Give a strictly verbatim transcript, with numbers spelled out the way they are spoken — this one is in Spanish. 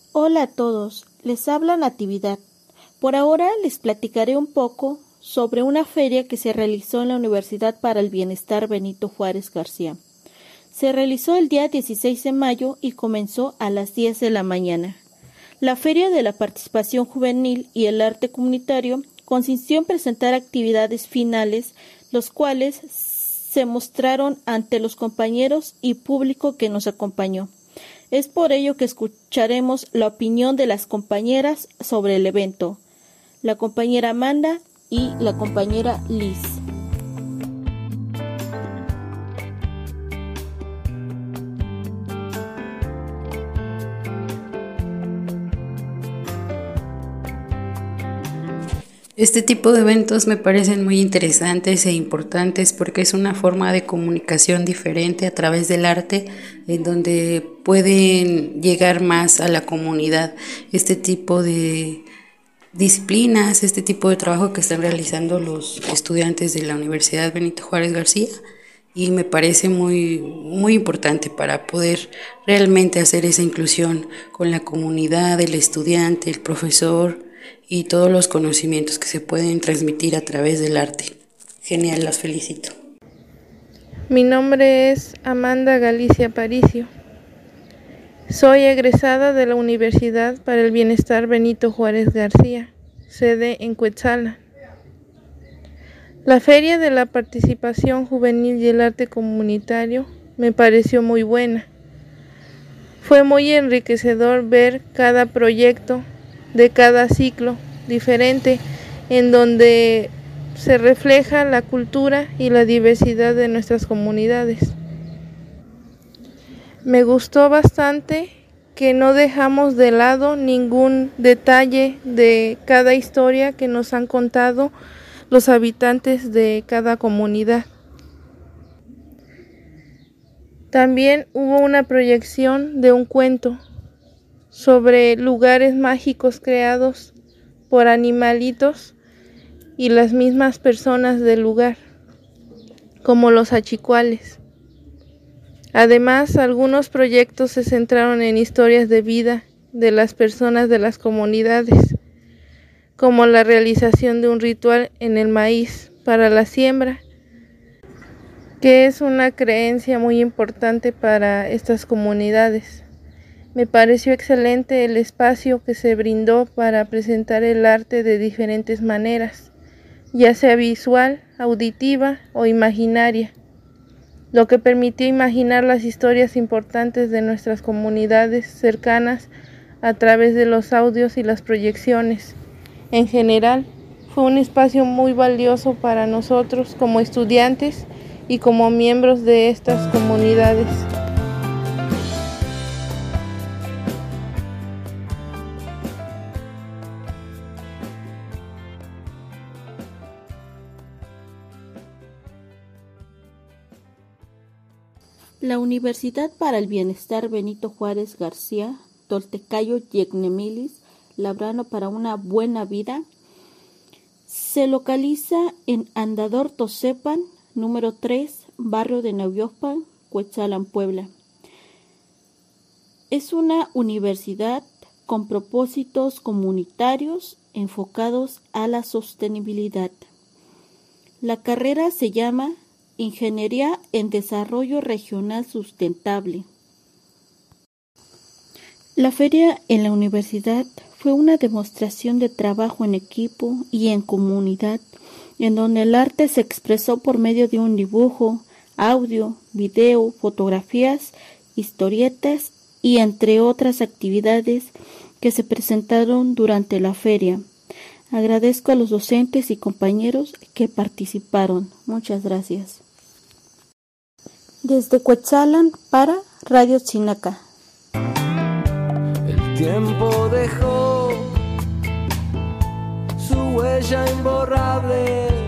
Hola a todos, les habla Natividad. Por ahora les platicaré un poco sobre una feria que se realizó en la Universidad para el Bienestar Benito Juárez García. Se realizó el día dieciséis de mayo y comenzó a las diez de la mañana. La Feria de la Participación Juvenil y el Arte Comunitario consistió en presentar actividades finales, los cuales se mostraron ante los compañeros y público que nos acompañó. Es por ello que escucharemos la opinión de las compañeras sobre el evento, la compañera Amanda y la compañera Liz. Este tipo de eventos me parecen muy interesantes e importantes porque es una forma de comunicación diferente a través del arte, en donde pueden llegar más a la comunidad. Este tipo de disciplinas, este tipo de trabajo que están realizando los estudiantes de la Universidad Benito Juárez García, y me parece muy, muy importante para poder realmente hacer esa inclusión con la comunidad, el estudiante, el profesor y todos los conocimientos que se pueden transmitir a través del arte. Genial, las felicito. Mi nombre es Amanda Galicia Aparicio. Soy egresada de la Universidad para el Bienestar Benito Juárez García, sede en Cuetzalan. La Feria de la Participación Juvenil y el Arte Comunitario me pareció muy buena. Fue muy enriquecedor ver cada proyecto de cada ciclo diferente, en donde se refleja la cultura y la diversidad de nuestras comunidades. Me gustó bastante que no dejamos de lado ningún detalle de cada historia que nos han contado los habitantes de cada comunidad. También hubo una proyección de un cuento sobre lugares mágicos creados por animalitos y las mismas personas del lugar, como los achicuales. Además, algunos proyectos se centraron en historias de vida de las personas de las comunidades, como la realización de un ritual en el maíz para la siembra, que es una creencia muy importante para estas comunidades. Me pareció excelente el espacio que se brindó para presentar el arte de diferentes maneras, ya sea visual, auditiva o imaginaria, lo que permitió imaginar las historias importantes de nuestras comunidades cercanas a través de los audios y las proyecciones. En general, fue un espacio muy valioso para nosotros como estudiantes y como miembros de estas comunidades. La Universidad para el Bienestar Benito Juárez García, Toltecayo Yecnemilis, Labrando para una Buena Vida, se localiza en Andador Tosepan, número tres, barrio de Nauyopan, Cuetzalan, Puebla. Es una universidad con propósitos comunitarios enfocados a la sostenibilidad. La carrera se llama Ingeniería en Desarrollo Regional Sustentable. La feria en la universidad fue una demostración de trabajo en equipo y en comunidad, en donde el arte se expresó por medio de un dibujo, audio, video, fotografías, historietas y entre otras actividades que se presentaron durante la feria. Agradezco a los docentes y compañeros que participaron. Muchas gracias. Desde Cuetzalan para Radio Chinaca. El tiempo dejó su huella imborrable